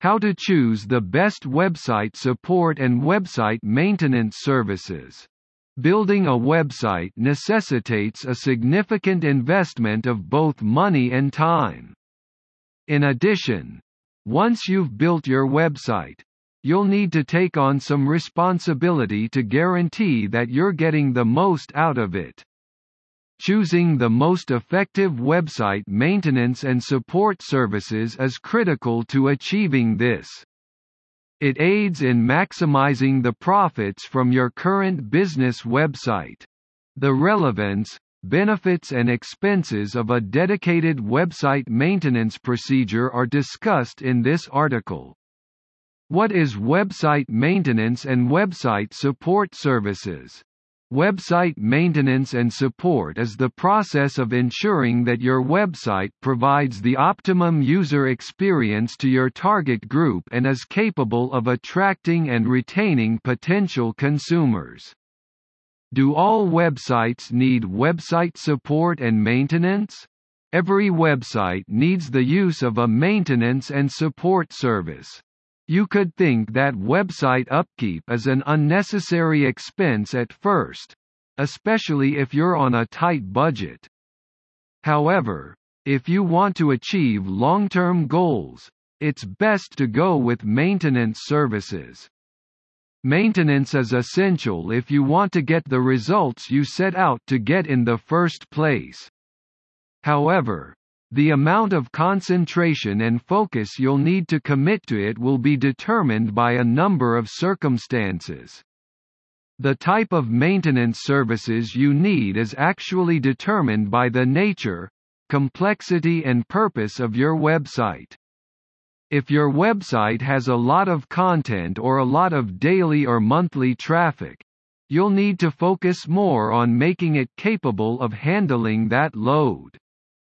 How to choose the best website support and website maintenance services. Building a website necessitates a significant investment of both money and time. In addition, once you've built your website, you'll need to take on some responsibility to guarantee that you're getting the most out of it. Choosing the most effective website maintenance and support services is critical to achieving this. It aids in maximizing the profits from your current business website. The relevance, benefits and expenses of a dedicated website maintenance procedure are discussed in this article. What is website maintenance and website support services? Website maintenance and support is the process of ensuring that your website provides the optimum user experience to your target group and is capable of attracting and retaining potential consumers. Do all websites need website support and maintenance? Every website needs the use of a maintenance and support service. You could think that website upkeep is an unnecessary expense at first, especially if you're on a tight budget. However, if you want to achieve long-term goals, it's best to go with maintenance services. Maintenance is essential if you want to get the results you set out to get in the first place. However, the amount of concentration and focus you'll need to commit to it will be determined by a number of circumstances. The type of maintenance services you need is actually determined by the nature, complexity and purpose of your website. If your website has a lot of content or a lot of daily or monthly traffic, you'll need to focus more on making it capable of handling that load.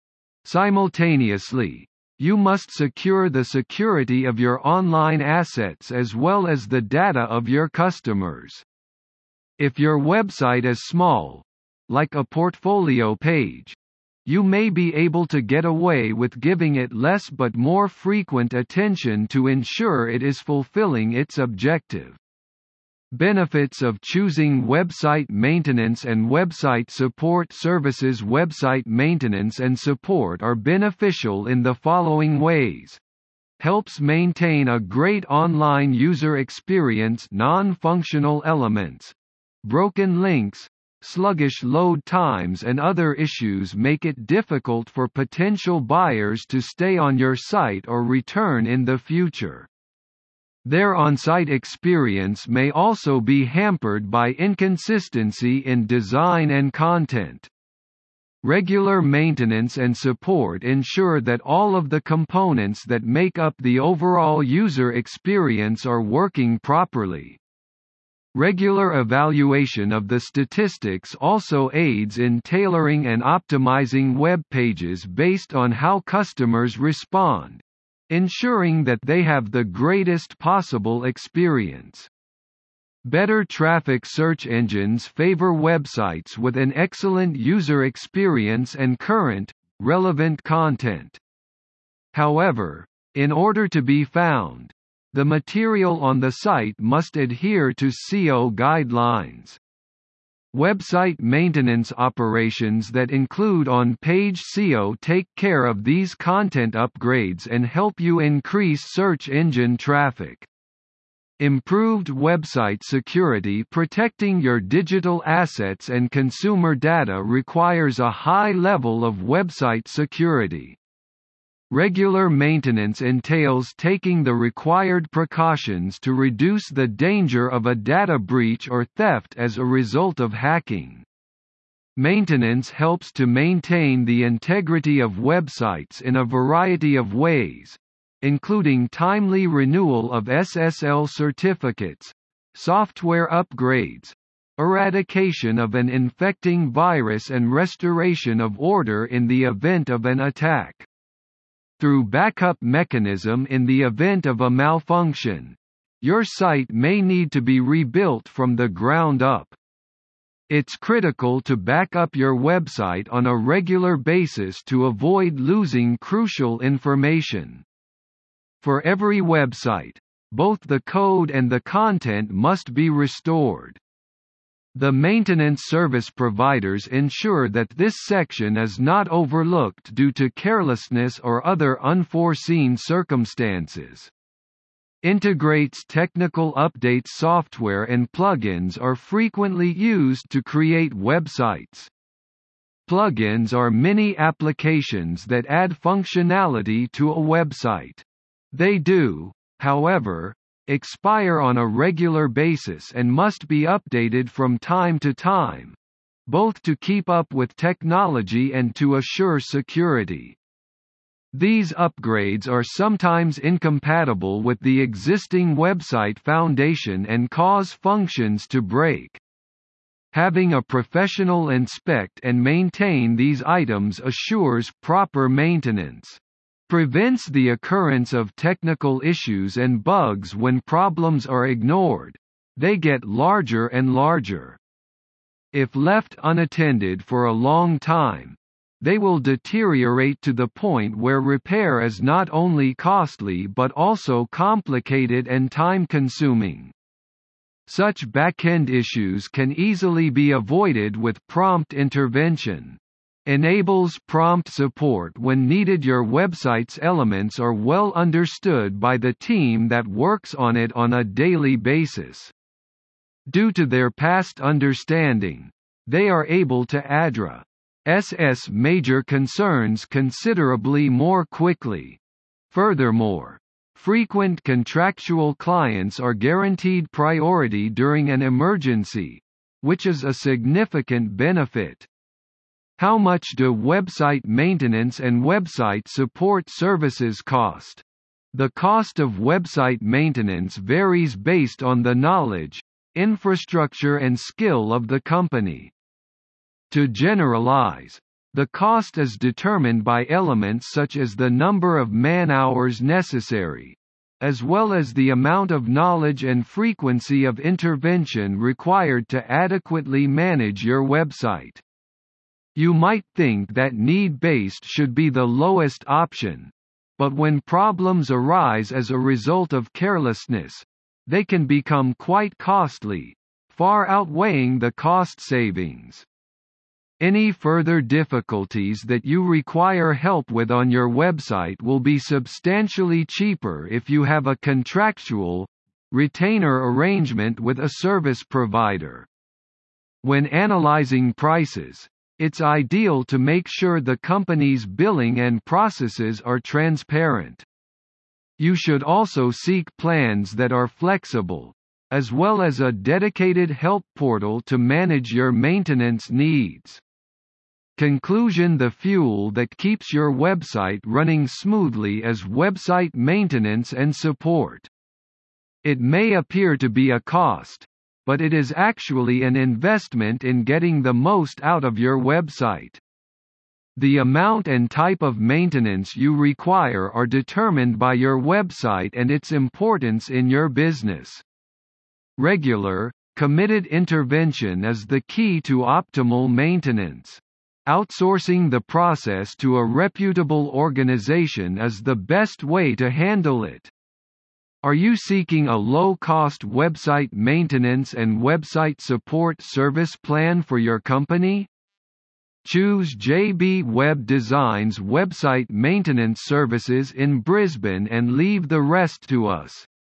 Simultaneously, you must secure the security of your online assets as well as the data of your customers. If your website is small, like a portfolio page, you may be able to get away with giving it less but more frequent attention to ensure it is fulfilling its objective. Benefits of choosing website maintenance and website support services. Website maintenance and support are beneficial in the following ways. Helps maintain a great online user experience. Non-functional elements, broken links, sluggish load times and other issues make it difficult for potential buyers to stay on your site or return in the future. Their on-site experience may also be hampered by inconsistency in design and content. Regular maintenance and support ensure that all of the components that make up the overall user experience are working properly. Regular evaluation of the statistics also aids in tailoring and optimizing web pages based on how customers respond, ensuring that they have the greatest possible experience. Better traffic. Search engines favor websites with an excellent user experience and current, relevant content. However, in order to be found, the material on the site must adhere to SEO guidelines. Website maintenance operations that include on-page SEO take care of these content upgrades and help you increase search engine traffic. Improved website security. Protecting your digital assets and consumer data requires a high level of website security. Regular maintenance entails taking the required precautions to reduce the danger of a data breach or theft as a result of hacking. Maintenance helps to maintain the integrity of websites in a variety of ways, including timely renewal of SSL certificates, software upgrades, eradication of an infecting virus and restoration of order in the event of an attack. Through backup mechanism in the event of a malfunction, your site may need to be rebuilt from the ground up. It's critical to back up your website on a regular basis to avoid losing crucial information. For every website, both the code and the content must be restored. The maintenance service providers ensure that this section is not overlooked due to carelessness or other unforeseen circumstances. Integrates technical updates. Software and plugins are frequently used to create websites. Plugins are mini applications that add functionality to a website. They do, however, expire on a regular basis and must be updated from time to time, both to keep up with technology and to assure security. These upgrades are sometimes incompatible with the existing website foundation and cause functions to break. Having a professional inspect and maintain these items assures proper maintenance. Prevents the occurrence of technical issues and bugs. When problems are ignored, they get larger and larger. If left unattended for a long time, they will deteriorate to the point where repair is not only costly but also complicated and time-consuming. Such backend issues can easily be avoided with prompt intervention. Enables prompt support when needed. Your website's elements are well understood by the team that works on it on a daily basis. Due to their past understanding, they are able to address major concerns considerably more quickly. Furthermore, frequent contractual clients are guaranteed priority during an emergency, which is a significant benefit. How much do website maintenance and website support services cost? The cost of website maintenance varies based on the knowledge, infrastructure and skill of the company. To generalize, the cost is determined by elements such as the number of man-hours necessary, as well as the amount of knowledge and frequency of intervention required to adequately manage your website. You might think that need-based should be the lowest option, but when problems arise as a result of carelessness, they can become quite costly, far outweighing the cost savings. Any further difficulties that you require help with on your website will be substantially cheaper if you have a contractual, retainer arrangement with a service provider. When analyzing prices, it's ideal to make sure the company's billing and processes are transparent. You should also seek plans that are flexible, as well as a dedicated help portal to manage your maintenance needs. Conclusion: the fuel that keeps your website running smoothly is website maintenance and support. It may appear to be a cost, but it is actually an investment in getting the most out of your website. The amount and type of maintenance you require are determined by your website and its importance in your business. Regular, committed intervention is the key to optimal maintenance. Outsourcing the process to a reputable organization is the best way to handle it. Are you seeking a low-cost website maintenance and website support service plan for your company? Choose JB Web Design's website maintenance services in Brisbane and leave the rest to us.